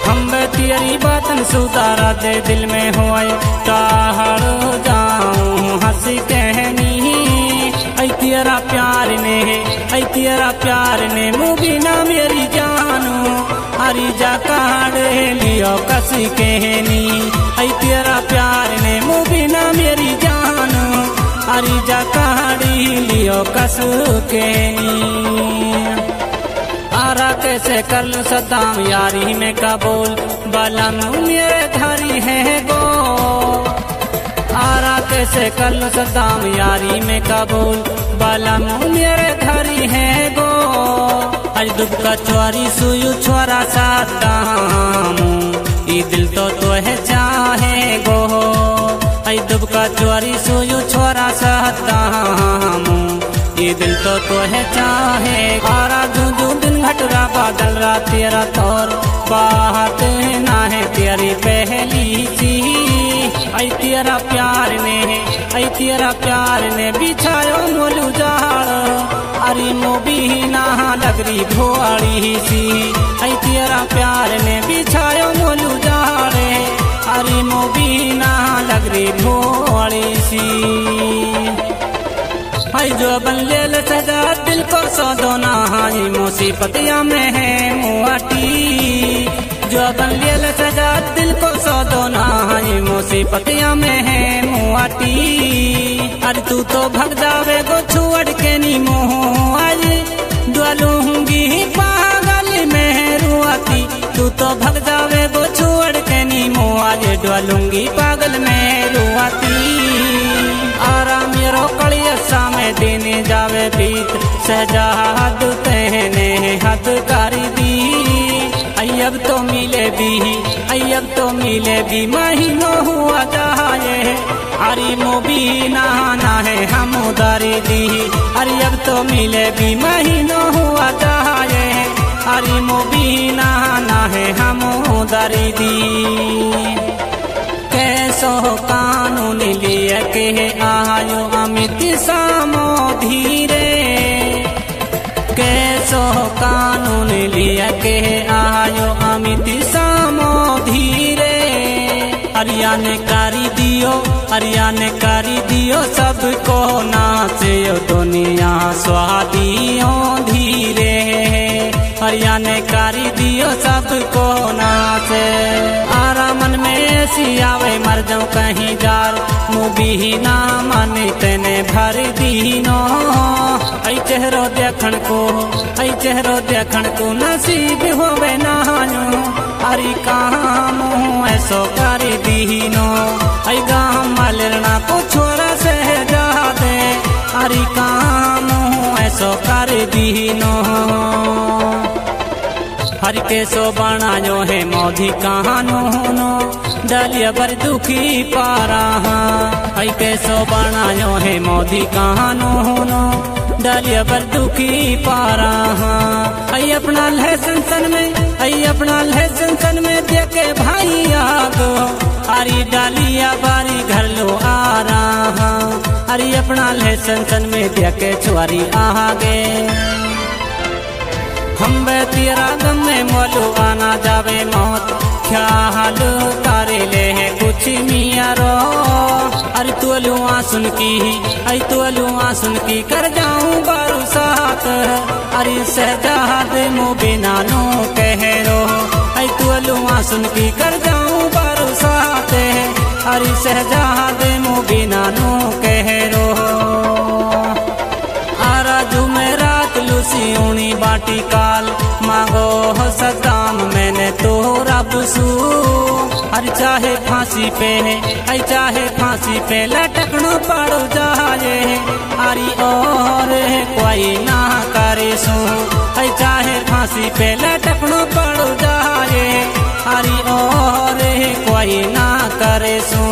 हम तेरी बातन सुतारा दे दिल में हो टाहड़ जाऊं हंस कहनी ऐ तेरा प्यार ने मुभी ना मेरी जानू हरी जा काढ़े लियो कस कहनी ऐ तेरा प्यार ने मुभी ना मेरी जानू हरी जा काढ़ी लियो कस कहनी। आरा कैसे कर लूं सद्दाम यारी में कबूल बलम मेरे धारी है गो। आरा कैसे कर लूं सद्दाम यारी में कबूल बलम मेरे धारी है गो। आज दुबका चोरी सुयु छोरा सद्दाम ई दिल तो है चाहे गो। आज दुबका चोरी सुयु छोरा सद्दाम ये दिल तो है चाहे। आरा झुझु दिन घटरा बादल रा तेरा तौर बात ना है तेरी पहली सी ऐ तेरा प्यार ने बिछायो मोलू जाड़ अरे मोबी ना लगरी भोआड़ी सी ऐ तेरा प्यार ने बिछायो मोलू जाड़े अरे मोबी ना लगरी भोआड़ी सी। हाय जो बन ले सजा दिल को सौदोना हाय मुसीबतिया में है मुआटी। जो बन ले सजा दिल को सौदोना हाय मुसीबतिया में है मुआटी। अरे तू तो भग जावे गो छुअड़ के नी मोह आज डलूंगी पागल में रुआती। तू तो भग जावे गो छुअड़ के नी मोह आज डलूंगी पागल में रुआती। आराम मेरो कलियसा में देने जावे बीत सहजाद तेने हद करी दी। अब तो मिले भी महीनों हुआ जाए अरे मोबी ना है हम उदारी दी। अरे अब तो मिले भी महीनों हुआ जाए अरे मोबी ना है हम उदारी दी। कैसो कानून लिए के आयो अमित सामो धीरे। कैसो कानून लिए के आयो अमित सामो धीरे। अरियाने करी दियो सबको नाचे दुनिया स्वादियों धीरे। हरियाने करी दियो सबको नाचे। आरा मन में ऐसी आवे मर जाऊं कहीं जार मुबी ना माने तेने भर दीनो। ऐ चेहरो देखण को नसीब होवे ना हरी काम ऐसो कर दीनो। ऐ गाँव मालना को छोरा से जा दे हरी काम ऐसो कर दीनो। हर के सो बनायो है मोधी कहानो डलिया पर दुखी पारा। हर के सो बनायो है मोधी कहानो डलिया पर दुखी पारा। आई अपना लह संसन में देखे भाई आगो अरे डालिया बारी घर लो आ रहा। अरे अपना लह संसन में देखे छुआरी आगे हम तेरा गम में मोलू आना जावे मौत ख्याल तारे ले है कुछ मिया रो। अरे तुलुआ सुन की कर जाऊं बारू साथ अरे सहजाद मुबी नानो कह रो। अरे तुलुआ सुन की कर जाऊं बारू साथ अरे सहजाद मुबी नानो कह रो। आरा जुमेरात लूसी ऊनी बाटी काल मांगो हो सद्दाम मैंने तो रब सू। अरे चाहे फांसी पे लटकनो पड़ जाए अरे और कोई ना करे सू। चाहे फांसी पे लटकनो पड़ जाए अरे और कोई ना करे सू।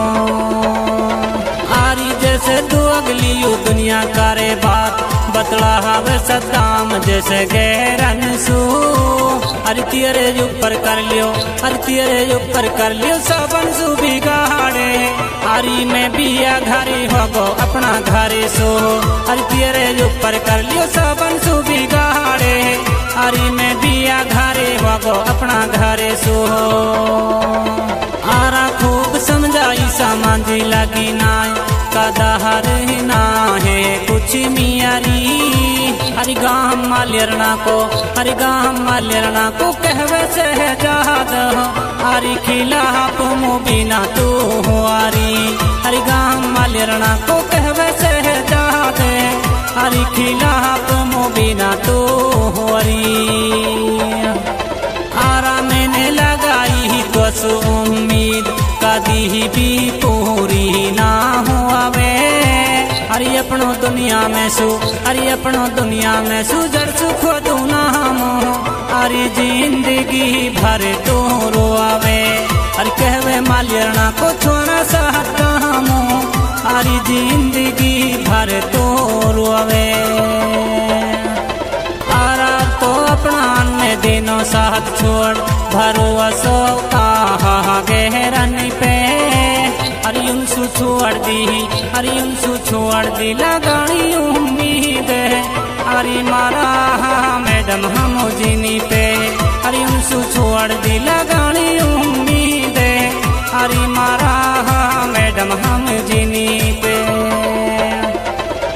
आरी जैसे दो अगली दुनिया करे बात बतला हवे सद्दाम जैसे गैरन सू। अरे तेरे ऊपर कर लियो सबन सू बिगाड़े अरे मैं बिया घरे होगो अपना घरे सो। अरे तेरे ऊपर कर लियो सबन उनसु बिगाड़े अरे मैं बिया घरे वागो अपना घरे सो आरा खूब समझाई समांझी लगी नाय कदहर ना है कुछ मियारी हरि गाम मालियरना को कहवे से जाद हरि खिलाफ मुबिना तू हुआरी हरि गाम मालियरना को कहवे से जाद हरि खिलाफ मुबिना तू हुआरी आरा मैंने लगाई बस उम्मीद कदी भी पूरी ना हुआवे हरि अपनो दुनिया में सु जड़ सुख दूना मोह हरि जिंदगी भर तो रोआवे हरि कहवे मालियरना को छोड़ा सहता मोह हरि जिंदगी भर तो रोआवे आरा तो अपना ने दिनों साथ छोड़ भरोसो कहा गहरन पे हरि उनसु छोड़ दी लगानी उम्मीद हरि मारा मैडम हम जिनी पे हरि उनसु छोड़ दी लगानी